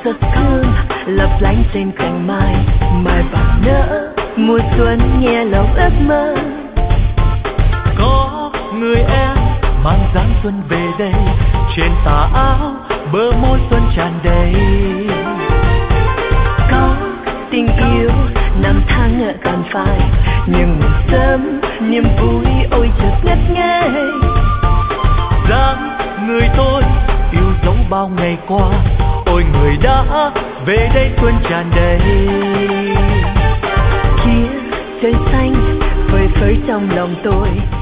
giấc thương lấp lánh trên cành mai, mai vàng nở mùa xuân nghe lòng ước mơ. Có người em mang dáng xuân về đây, trên tà áo bờ môi xuân tràn đầy. Có tình yêu năm tháng ở cạn phai, nhưng mừng sớm niềm vui ôi chợt ngất ngây. Dáng người tôi yêu dấu bao ngày qua, ôi người đã về đây xuân tràn đầy. Kia trời xanh phơi phới trong lòng tôi,